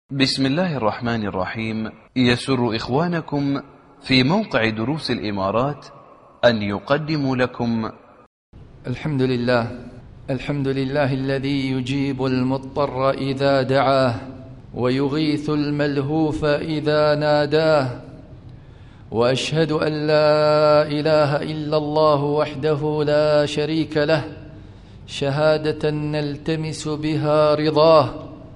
بسم الله الرحمن الرحيم. يسر إخوانكم في موقع دروس الإمارات أن يقدموا لكم الحمد لله الذي يجيب المضطر إذا دعاه ويغيث الملهوف إذا ناداه، وأشهد أن لا إله إلا الله وحده لا شريك له شهادة نلتمس بها رضاه،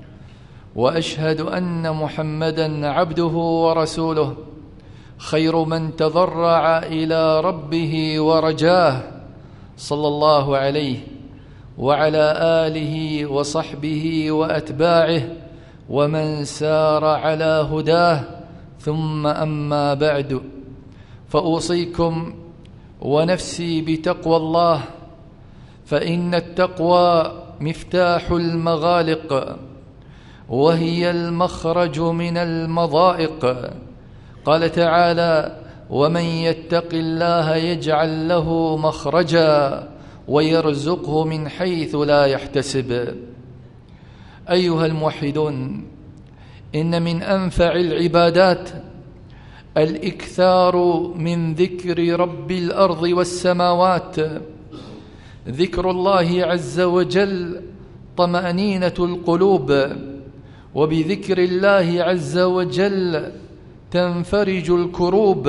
وأشهد أن محمدًا عبده ورسوله خير من تضرع إلى ربه ورجاه، صلى الله عليه وعلى آله وصحبه وأتباعه ومن سار على هداه، ثم أما بعد، فأوصيكم ونفسي بتقوى الله، فإن التقوى مفتاح المغالق وهي المخرج من المضائق. قال تعالى: ومن يتق الله يجعل له مخرجا ويرزقه من حيث لا يحتسب. أيها الموحدون، إن من أنفع العبادات الإكثار من ذكر رب الأرض والسماوات. ذكر الله عز وجل طمأنينة القلوب، وبذكر الله عز وجل تنفرج الكروب،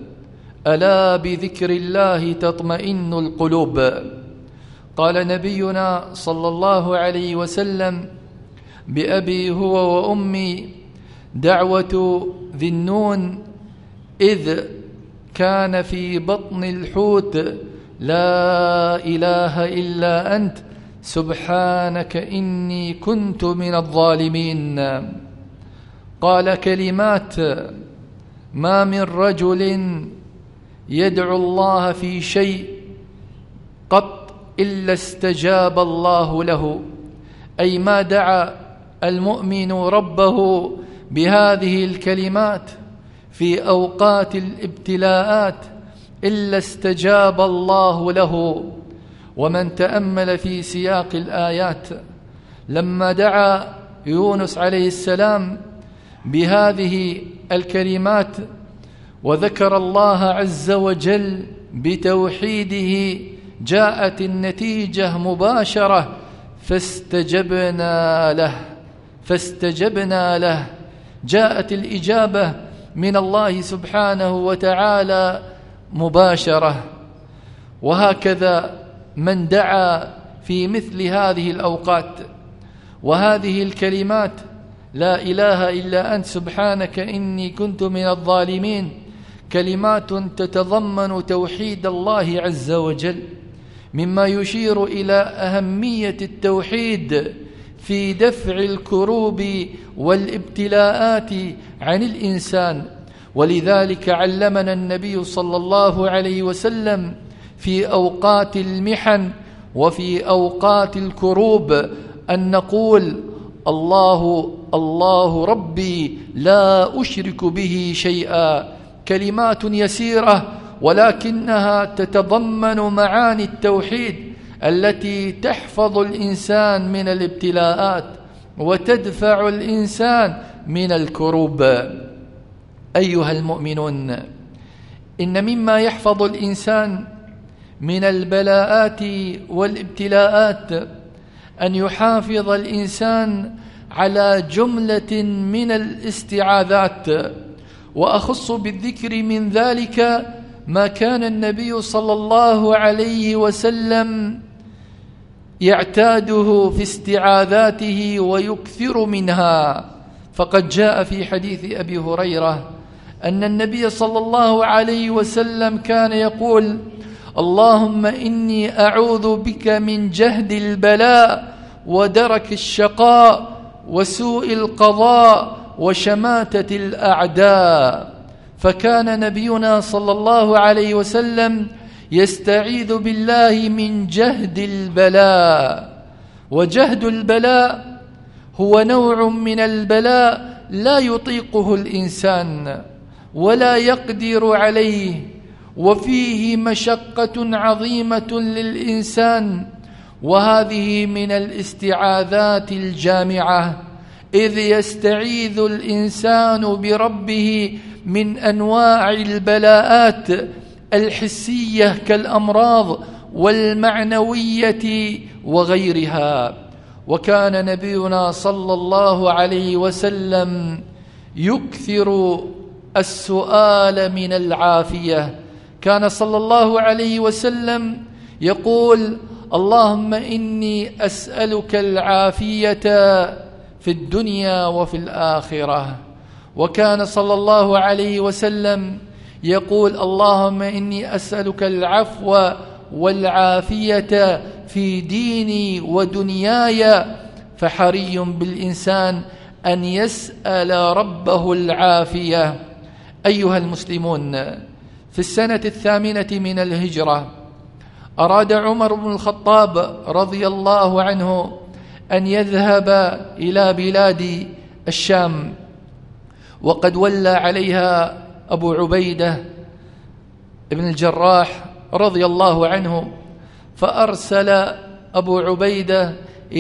ألا بذكر الله تطمئن القلوب. قال نبينا صلى الله عليه وسلم: بأبي هو وأمي دعوة ذي النون إذ كان في بطن الحوت: لا إله إلا أنت سبحانك إني كنت من الظالمين. قال كلمات ما من رجل يدعو الله في شيء قط إلا استجاب الله له، أي ما دعا المؤمن ربه بهذه الكلمات في أوقات الابتلاءات إلا استجاب الله له. ومن تأمل في سياق الآيات لما دعا يونس عليه السلام بهذه الكلمات وذكر الله عز وجل بتوحيده، جاءت النتيجة مباشرة: فاستجبنا له. جاءت الإجابة من الله سبحانه وتعالى مباشرة. وهكذا من دعا في مثل هذه الأوقات وهذه الكلمات: لا إله إلا أنت سبحانك إني كنت من الظالمين، كلمات تتضمن توحيد الله عز وجل، مما يشير إلى أهمية التوحيد في دفع الكروب والابتلاءات عن الإنسان. ولذلك علمنا النبي صلى الله عليه وسلم في أوقات المحن وفي أوقات الكروب أن نقول: الله الله ربي لا أشرك به شيئا. كلمات يسيرة ولكنها تتضمن معاني التوحيد التي تحفظ الإنسان من الابتلاءات وتدفع الإنسان من الكروب. أيها المؤمنون، إن مما يحفظ الإنسان من البلاءات والابتلاءات أن يحافظ الإنسان على جملة من الاستعاذات، وأخص بالذكر من ذلك ما كان النبي صلى الله عليه وسلم يعتاده في استعاذاته ويكثر منها. فقد جاء في حديث أبي هريرة أن النبي صلى الله عليه وسلم كان يقول: اللهم إني أعوذ بك من جهد البلاء ودرك الشقاء وسوء القضاء وشماتة الأعداء. فكان نبينا صلى الله عليه وسلم يستعيذ بالله من جهد البلاء. وجهد البلاء هو نوع من البلاء لا يطيقه الإنسان ولا يقدر عليه، وفيه مشقة عظيمة للإنسان، وهذه من الاستعاذات الجامعة إذ يستعيذ الإنسان بربه من أنواع البلاءات الحسية كالأمراض والمعنوية وغيرها. وكان نبينا صلى الله عليه وسلم يكثر السؤال من العافية. كان صلى الله عليه وسلم يقول: اللهم إني أسألك العافية في الدنيا وفي الآخرة. وكان صلى الله عليه وسلم يقول: اللهم إني أسألك العفو والعافية في ديني ودنياي. فحري بالإنسان أن يسأل ربه العافية. أيها المسلمون، في السنة 8 من الهجرة أراد عمر بن الخطاب رضي الله عنه أن يذهب إلى بلاد الشام، وقد ولى عليها أبو عبيدة بن الجراح رضي الله عنه. فأرسل أبو عبيدة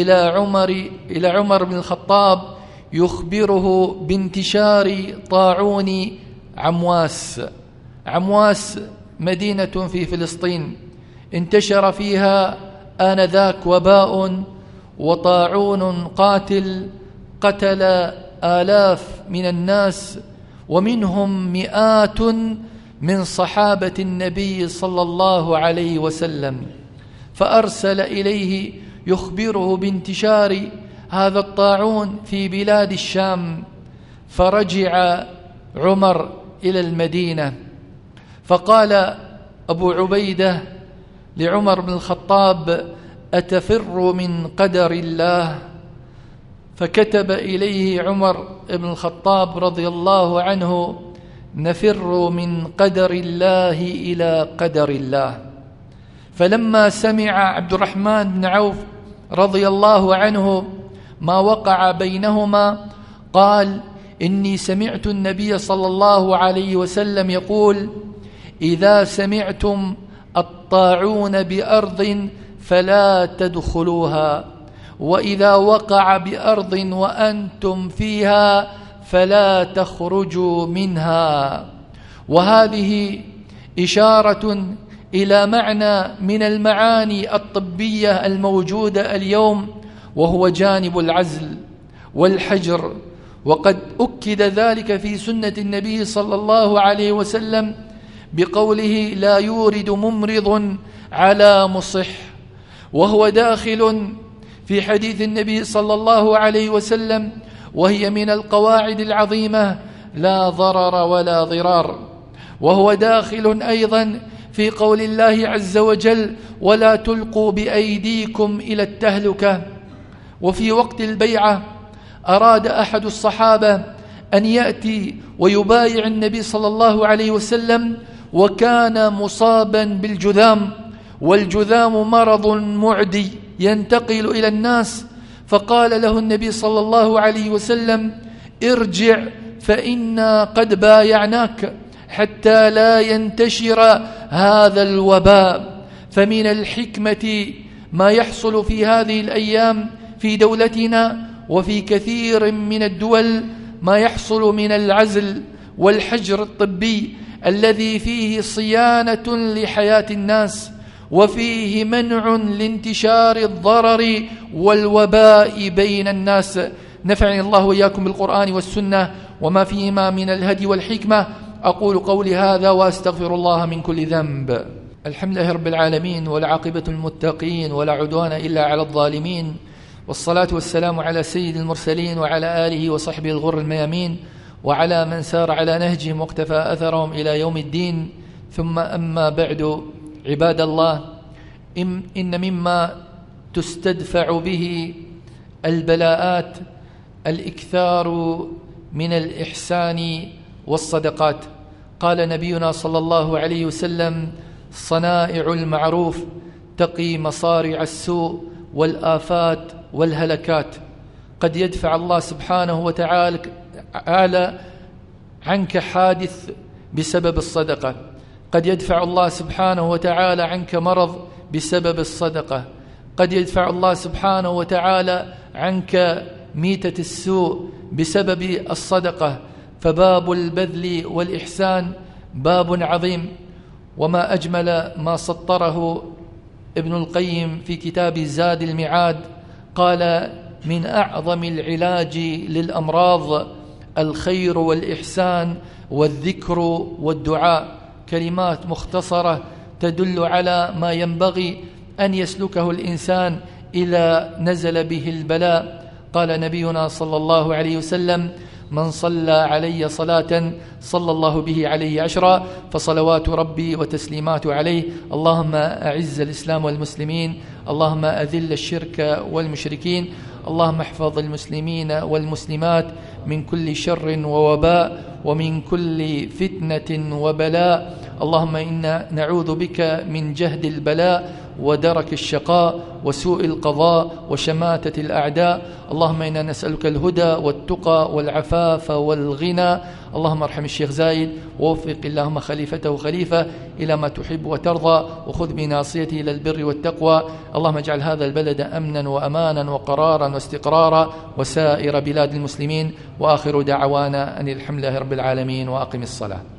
إلى عمر بن الخطاب يخبره بانتشار طاعون عمواس. عمواس مدينة في فلسطين انتشر فيها آنذاك وباء وطاعون قاتل قتل آلاف من الناس، ومنهم مئات من صحابة النبي صلى الله عليه وسلم. فأرسل إليه يخبره بانتشار هذا الطاعون في بلاد الشام. فرجع عمر إلى المدينة، فقال أبو عبيدة لعمر بن الخطاب: أتفر من قدر الله؟ فكتب إليه عمر بن الخطاب رضي الله عنه: نفر من قدر الله إلى قدر الله. فلما سمع عبد الرحمن بن عوف رضي الله عنه ما وقع بينهما قال: إني سمعت النبي صلى الله عليه وسلم يقول: إذا سمعتم الطاعون بأرض فلا تدخلوها، وإذا وقع بأرض وأنتم فيها فلا تخرجوا منها. وهذه إشارة إلى معنى من المعاني الطبية الموجودة اليوم، وهو جانب العزل والحجر. وقد أكد ذلك في سنة النبي صلى الله عليه وسلم بقوله: لا يورد ممرض على مصح. وهو داخل في حديث النبي صلى الله عليه وسلم، وهي من القواعد العظيمة: لا ضرر ولا ضرار. وهو داخل أيضا في قول الله عز وجل: ولا تلقوا بأيديكم إلى التهلكة. وفي وقت البيعة أراد أحد الصحابة أن يأتي ويبايع النبي صلى الله عليه وسلم، وكان مصابا بالجذام، والجذام مرض معدي ينتقل إلى الناس. فقال له النبي صلى الله عليه وسلم: ارجع فإنا قد بايعناك حتى لا ينتشر هذا الوباء. فمن الحكمة ما يحصل في هذه الأيام في دولتنا وفي كثير من الدول، ما يحصل من العزل والحجر الطبي الذي فيه صيانة لحياة الناس، وفيه منع لانتشار الضرر والوباء بين الناس. نفعني الله وإياكم بالقرآن والسنة وما فيهما من الهدي والحكمة. أقول قولي هذا وأستغفر الله من كل ذنب. الحمد لله رب العالمين، والعاقبة المتقين، ولا عدوان إلا على الظالمين، والصلاة والسلام على سيد المرسلين وعلى آله وصحبه الغر الميامين، وعلى من سار على نهجهم واقتفى أثرهم إلى يوم الدين. ثم أما بعد، عباد الله، إن مما تستدفع به البلاءات الإكثار من الإحسان والصدقات. قال نبينا صلى الله عليه وسلم: صنائع المعروف تقي مصارع السوء والآفات والهلكات. قد يدفع الله سبحانه وتعالى عنك حادث بسبب الصدقة، قد يدفع الله سبحانه وتعالى عنك مرض بسبب الصدقة، قد يدفع الله سبحانه وتعالى عنك ميتة السوء بسبب الصدقة، فباب البذل والإحسان باب عظيم. وما أجمل ما سطره ابن القيم في كتاب زاد المعاد، قال: من أعظم العلاج للأمراض الخير والإحسان والذكر والدعاء. كلمات مختصرة تدل على ما ينبغي أن يسلكه الإنسان إذا نزل به البلاء. قال نبينا صلى الله عليه وسلم: من صلى علي صلاة صلى الله به عليه 10، فصلوات ربي وتسليماته عليه. اللهم أعز الإسلام والمسلمين، اللهم أذل الشرك والمشركين، اللهم احفظ المسلمين والمسلمات من كل شر ووباء ومن كل فتنة وبلاء. اللهم إنا نعوذ بك من جهد البلاء ودرك الشقاء وسوء القضاء وشماتة الأعداء. اللهم إنا نسألك الهدى والتقى والعفاف والغنى. اللهم ارحم الشيخ زايد، ووفق اللهم خليفته خليفة إلى ما تحب وترضى، وخذ بناصيته إلى البر والتقوى. اللهم اجعل هذا البلد أمنا وأمانا وقرارا واستقرارا، وسائر بلاد المسلمين. وآخر دعوانا أن الحمد لله رب العالمين، وأقم الصلاة.